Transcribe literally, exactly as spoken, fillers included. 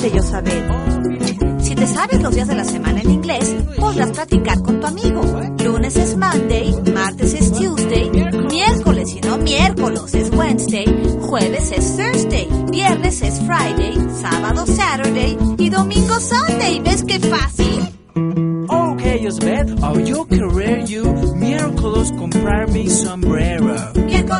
de yo saber. Si te sabes los días de la semana en inglés, podrás practicar con tu amigo. Lunes es Monday, martes es Tuesday, miércoles y no miércoles es Wednesday, jueves es Thursday, viernes es Friday, sábado Saturday y domingo Sunday. ¿Ves qué fácil? Okay, Osbeth, I'll you querer you miércoles comprar mi sombrero. Miércoles